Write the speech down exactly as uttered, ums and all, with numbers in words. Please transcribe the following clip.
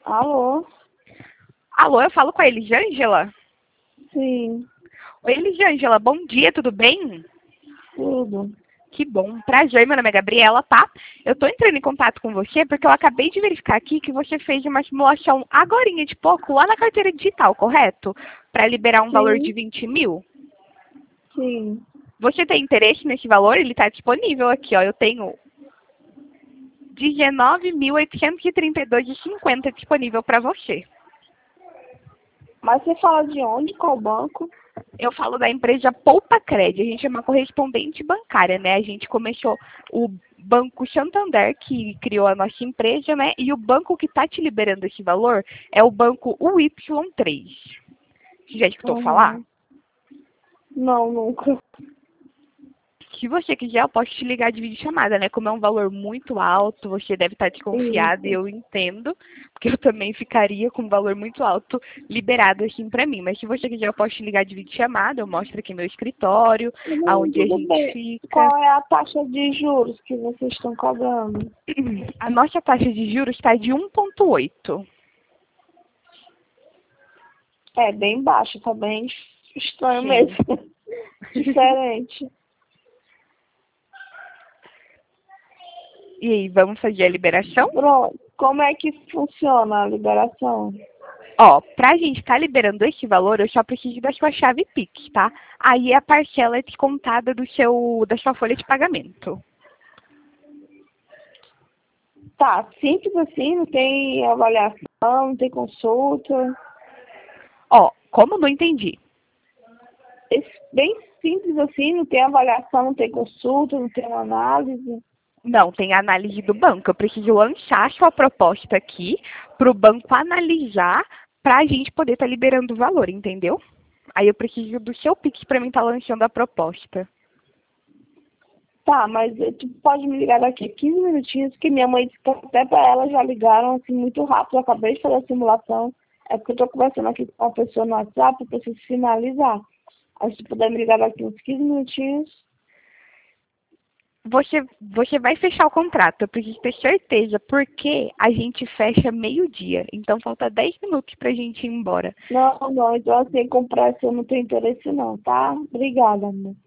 Alô? Alô, eu falo com a Elisângela? Sim, Oi, Elisângela, bom dia, tudo bem? tudo. Que bom, prazer, meu nome é Gabriela, tá? Eu tô entrando em contato com você porque eu acabei de verificar aqui que você fez uma simulação agorinha de pouco lá na carteira digital, correto? Para liberar um valor de Sim, vinte mil. sim. Você tem interesse nesse valor? Ele está disponível aqui, ó. Eu tenho dezenove mil oitocentos e trinta e dois e cinquenta disponível para você. Mas você fala de onde? Qual banco? Eu falo da empresa Poupa Cred. A gente é uma correspondente bancária, né? A gente começou o Banco Santander, que criou a nossa empresa, né? E o banco que está te liberando esse valor é o banco U Y três. Você já escutou falar? Uhum. Não, nunca. Se você quiser, eu posso te ligar de videochamada, né? Como é um valor muito alto, você deve estar desconfiado e Isso. eu entendo, porque eu também ficaria com um valor muito alto liberado assim pra mim. Mas se você quiser, eu posso te ligar de videochamada, eu mostro aqui meu escritório, Não, aonde a tudo gente bem. fica. Qual é a taxa de juros que vocês estão cobrando? A nossa taxa de juros está de um vírgula oito. É bem baixo, tá bem estranho Sim. mesmo. Diferente. E aí, vamos fazer a liberação? Pronto. Como é que funciona a liberação? Ó, pra gente estar liberando esse valor, eu só preciso da sua chave Pix, tá? Aí a parcela é descontada do seu, da sua folha de pagamento. Tá, simples assim, não tem avaliação, não tem consulta. Ó, como não entendi? Esse- bem simples assim, não tem avaliação, não tem consulta, não tem uma análise. Não, tem a análise do banco. Eu preciso lançar a sua proposta aqui para o banco analisar para a gente poder estar liberando o valor, entendeu? Aí eu preciso do seu Pix para mim estar lançando a proposta. Tá, mas eh, tu pode me ligar daqui a quinze minutinhos, porque minha mãe disse que até para ela já ligaram assim muito rápido. Eu acabei de fazer a simulação. É porque eu tô conversando aqui com uma pessoa no WhatsApp, eu preciso finalizar. Aí se tu puder me ligar daqui uns quinze minutinhos. Você, você vai fechar o contrato, eu preciso ter certeza, porque a gente fecha meio-dia, então falta dez minutos para a gente ir embora. Não, não, então assim, comprar se eu não tenho interesse não, tá? Obrigada, amor.